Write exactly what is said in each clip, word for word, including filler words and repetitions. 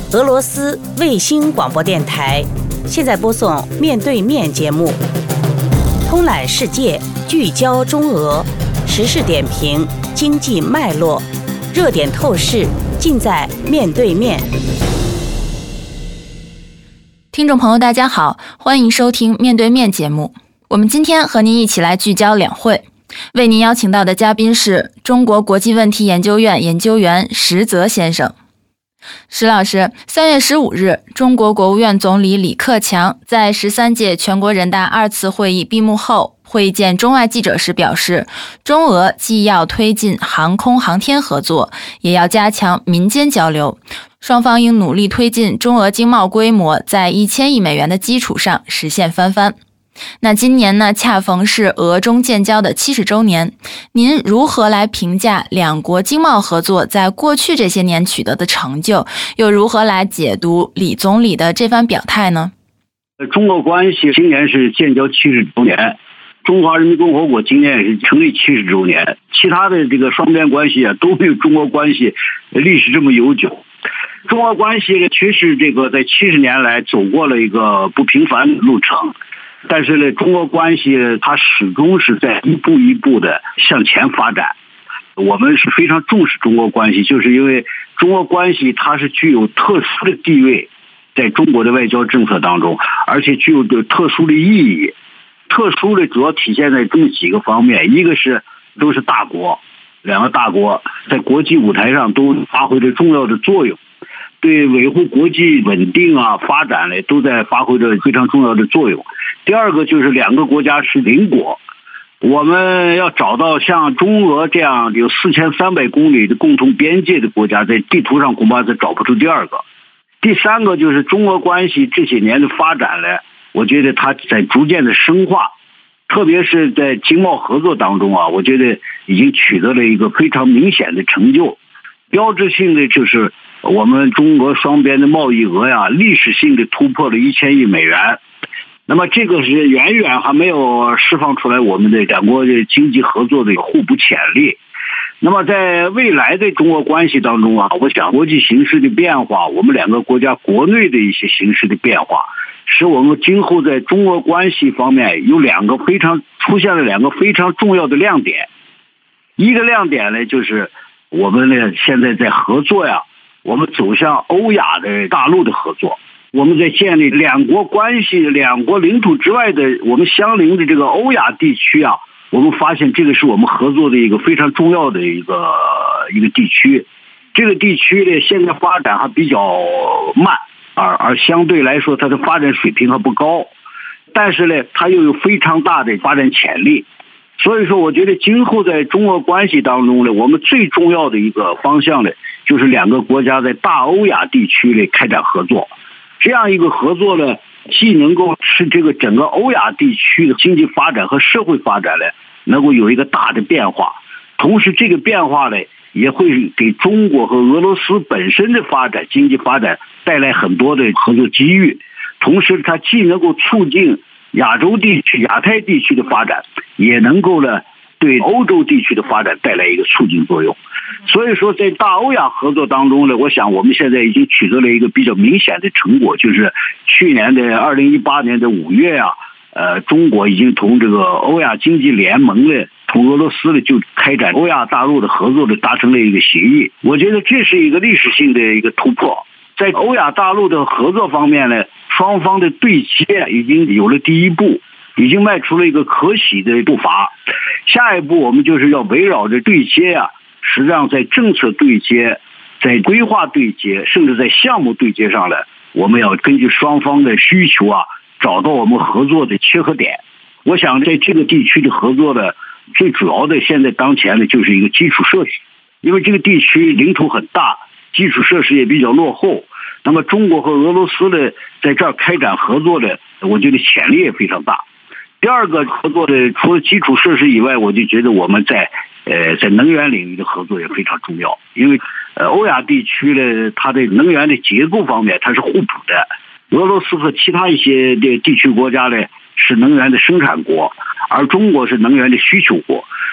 俄罗斯卫星广播电台，现在播送面对面节目，通览世界，聚焦中俄，时事点评，经济脉络，热点透视，尽在面对面。 听众朋友大家好，欢迎收听面对面节目。我们今天和您一起来聚焦两会，为您邀请到的嘉宾是中国国际问题研究院研究员石泽先生。石老师，三月十五日，中国国务院总理李克强在十三届全国人大二次会议闭幕后会见中外记者时表示，中俄既要推进航空航天合作，也要加强民间交流，双方应努力推进中俄经贸规模在一千亿美元的基础上实现翻番。那今年呢，恰逢是俄中建交的七十周年，您如何来评价两国经贸合作在过去这些年取得的成就，又如何来解读李总理的这番表态呢？ 中俄关系今年是建交七十周年，中华人民共和国今年也是成立七十周年，其他的这个双边关系啊，都没有中俄关系历史这么悠久。中俄关系确实这个在七十年来走过了一个不平凡的路程，但是呢，中俄关系它始终是在一步一步的向前发展。我们是非常重视中俄关系，就是因为中俄关系它是具有特殊的地位，在中国的外交政策当中，而且具有特殊的意义。特殊的主要体现在这么几个方面，一个是都是大国，两个大国在国际舞台上都发挥着重要的作用，对维护国际稳定啊、发展呢，都在发挥着非常重要的作用。第二个就是两个国家是邻国，我们要找到像中俄这样有四千三百公里的共同边界的国家，在地图上恐怕是找不出第二个。第三个就是中俄关系这些年的发展呢，我觉得它在逐渐的深化，特别是在经贸合作当中啊，我觉得已经取得了一个非常明显的成就。标志性的就是我们中俄双边的贸易额呀，历史性的突破了一千亿美元。那么这个是远远还没有释放出来我们的两国的经济合作的互补潜力。那么在未来的中俄关系当中啊，我想国际形势的变化，我们两个国家国内的一些形势的变化，使我们今后在中俄关系方面有两个非常出现了两个非常重要的亮点。一个亮点呢，就是我们呢现在在合作呀，我们走向欧亚的大陆的合作，我们在建立两国关系、两国领土之外的我们相邻的这个欧亚地区啊，我们发现这个是我们合作的一个非常重要的一个一个地区。这个地区呢，现在发展还比较慢，而而相对来说它的发展水平还不高，但是呢，它又有非常大的发展潜力。所以说，我觉得今后在中俄关系当中呢，我们最重要的一个方向呢，就是两个国家在大欧亚地区里开展合作。这样一个合作呢，既能够使这个整个欧亚地区的经济发展和社会发展呢，能够有一个大的变化，同时这个变化呢，也会给中国和俄罗斯本身的发展、经济发展带来很多的合作机遇。同时，它既能够促进亚洲地区、亚太地区的发展，也能够呢对欧洲地区的发展带来一个促进作用。所以说，在大欧亚合作当中呢，我想我们现在已经取得了一个比较明显的成果，就是去年的二零一八年的五月啊，呃，中国已经同这个欧亚经济联盟呢，同俄罗斯呢就开展欧亚大陆的合作的达成了一个协议。我觉得这是一个历史性的一个突破。在欧亚大陆的合作方面呢，双方的对接已经有了第一步，已经迈出了一个可喜的步伐。下一步我们就是要围绕着对接啊，实际上在政策对接、在规划对接，甚至在项目对接上呢，我们要根据双方的需求啊，找到我们合作的切合点。我想在这个地区的合作呢，最主要的现在当前的就是一个基础设施，因为这个地区领土很大，基础设施也比较落后。那么中国和俄罗斯呢，在这儿开展合作的，我觉得潜力也非常大。第二个合作的，除了基础设施以外，我就觉得我们在呃在能源领域的合作也非常重要，因为呃欧亚地区呢，它的能源的结构方面它是互补的。俄罗斯和其他一些的地区国家呢是能源的生产国，而中国是能源的需求国，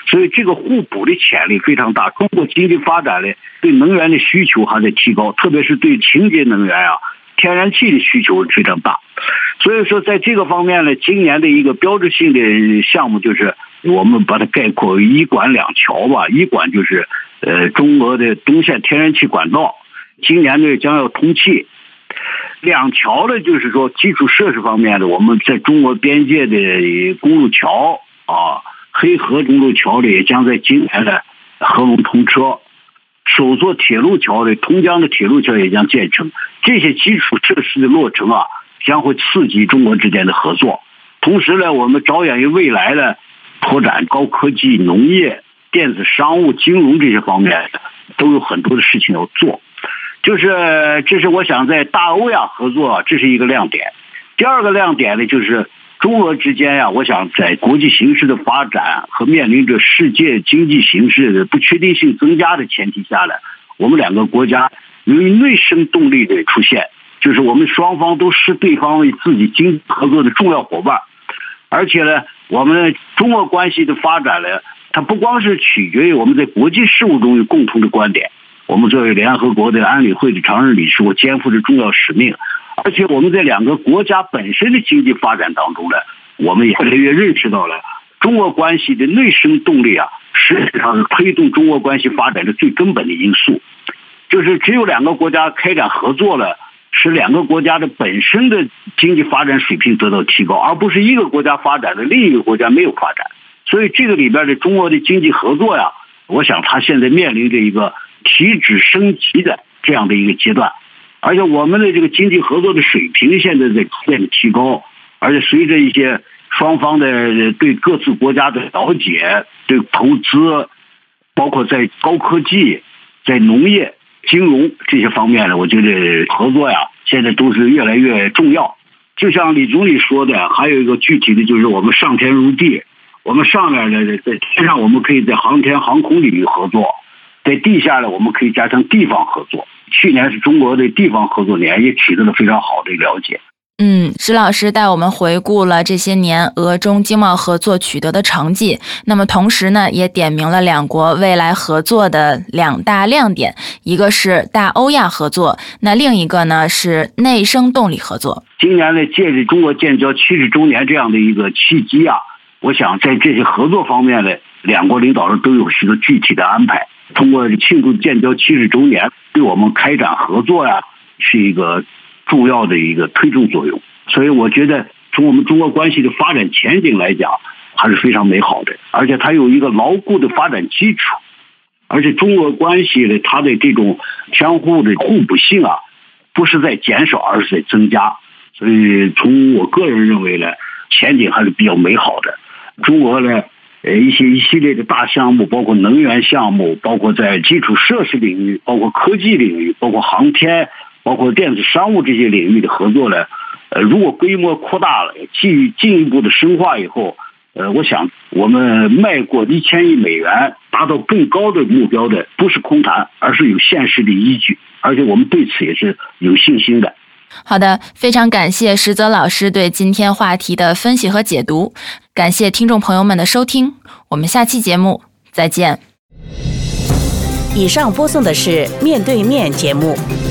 所以这个互补的潜力非常大。中国经济发展呢，对能源的需求还在提高，特别是对清洁能源啊、天然气的需求非常大。所以说在这个方面呢，今年的一个标志性的项目就是我们把它概括为一管两桥吧。一管就是呃中俄的东线天然气管道，今年呢将要通气。两桥呢，就是说基础设施方面的，我们在中国边界的公路桥啊，黑河公路桥呢也将在今年呢合龙通车。首座铁路桥的通江的铁路桥也将建成。这些基础设施的落成啊，将会刺激中国之间的合作。同时呢，我们着眼于未来的拓展高科技、农业、电子商务、金融这些方面，都有很多的事情要做。就是这是我想在大欧亚合作，这是一个亮点。第二个亮点呢，就是中俄之间呀，我想在国际形势的发展和面临着世界经济形势的不确定性增加的前提下呢，我们两个国家由于内生动力的出现，就是我们双方都视对方为自己经济合作的重要伙伴。而且呢，我们中俄关系的发展呢，它不光是取决于我们在国际事务中有共同的观点，我们作为联合国的安理会的常任理事，我肩负着重要使命。而且我们在两个国家本身的经济发展当中呢，我们也越来越认识到了中俄关系的内生动力啊，实际上是推动中俄关系发展的最根本的因素。就是只有两个国家开展合作了，使两个国家的本身的经济发展水平得到提高，而不是一个国家发展的另一个国家没有发展。所以这个里边的中俄的经济合作呀，我想它现在面临着一个提质升级的这样的一个阶段。而且我们的这个经济合作的水平现在在逐渐的提高，而且随着一些双方的对各自国家的了解、对投资，包括在高科技、在农业、金融这些方面呢，我觉得合作呀现在都是越来越重要。就像李总理说的，还有一个具体的就是我们上天入地，我们上面呢在天上我们可以在航天航空领域合作，在地下呢我们可以加强地方合作。去年是中国的地方合作年，也取得了非常好的了解。 嗯，石老师带我们回顾了这些年俄中经贸合作取得的成绩，那么同时呢，也点明了两国未来合作的两大亮点，一个是大欧亚合作，那另一个呢是内生动力合作。 今年呢，借着中国建交七十周年这样的一个契机啊，我想在这些合作方面呢，两国领导人都有一个具体的安排。通过庆祝建交七十周年，对我们开展合作呀，是一个重要的一个推动作用。所以我觉得从我们中国关系的发展前景来讲，还是非常美好的，而且它有一个牢固的发展基础。而且中俄关系呢，它的这种相互的互补性啊，不是在减少，而是在增加。所以从我个人认为呢，前景还是比较美好的。中俄呢，呃，一些一系列的大项目，包括能源项目，包括在基础设施领域，包括科技领域，包括航天，包括电子商务这些领域的合作呢，呃，如果规模扩大了，进进一步的深化以后，呃，我想我们迈过一千亿美元，达到更高的目标的，不是空谈，而是有现实的依据，而且我们对此也是有信心的。 好的，非常感谢石泽老师对今天话题的分析和解读，感谢听众朋友们的收听，我们下期节目再见。 以上播送的是面对面节目。